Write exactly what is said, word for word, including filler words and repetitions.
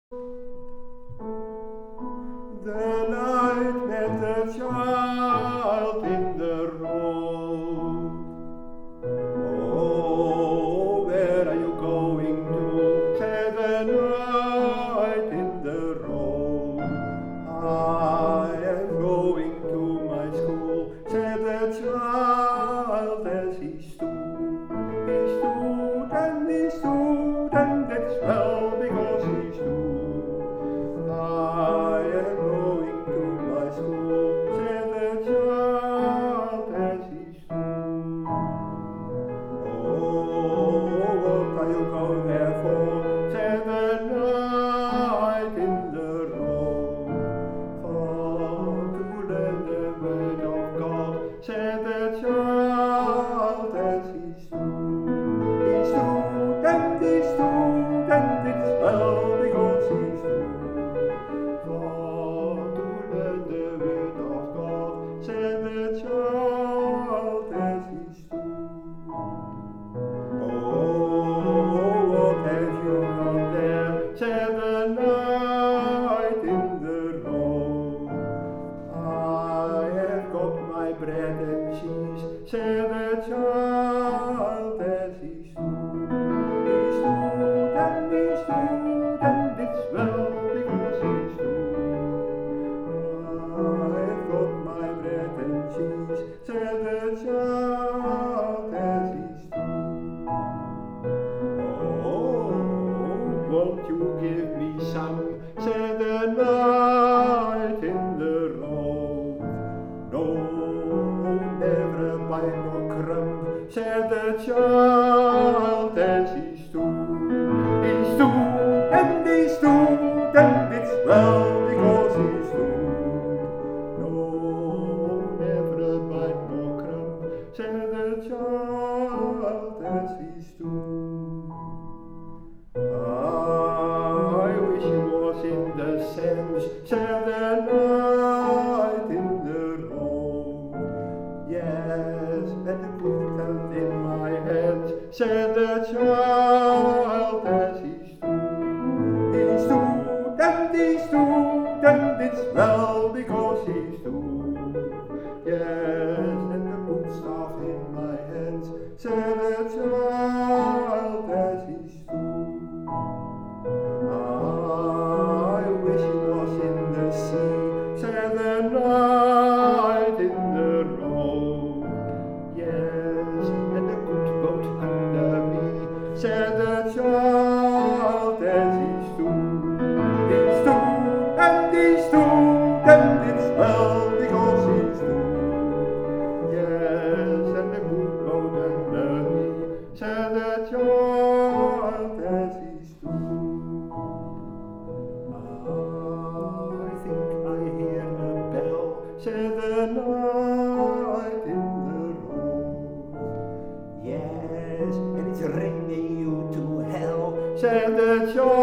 The night met the child in the road. Oh, where are you going to? Said the night in the road. I am going to my school, said the child as he stood. He stood and he stood, and it's well because he stood. I am going to my school, said the child as he stood. Oh, what are you going there for? Said the night in the road. For to learn the word of God, said the child as he stood. He stood and he stood, and it's well because he stood. For to learn the word of God, said the child as he stood. Oh, what have you got there? Said the night in the road. I have got my bread and cheese, said the child as he stood. He stood and he stood, and it's well because he stood. I have got my bread and cheese, said the child as he stood. Oh, won't you give me some? Said the night in the road. No, never a bite nor crumb, said the child as he stood. He stood and he stood, and it's well because he stood. No, never a bite nor crumb, said the child as he stood. I wish it was in the sands, said the night in the road. Yes, and the book held in my hands, said the child as he stood. He stood and he stood, and it's well because he stood. Yes, and the book staff in my hands, said the child as he stood. I wish it was in the sea, said the night in the road. Yes, and a good boat under me, said the child as he stood. He stood and he stood, and it's well because he stood. Yes, and a good boat under me, said the child as he stood. I think I hear a bell, said the night in the road. Yes, and it's ringing you to hell, said the child.